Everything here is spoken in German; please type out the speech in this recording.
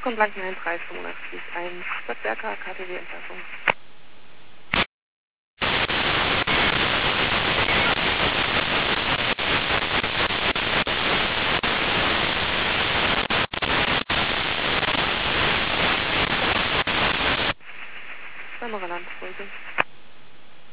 Kommt Blankenheim 385, ein Stadtwerker KTW-Entlassung. Samaraland, Folge.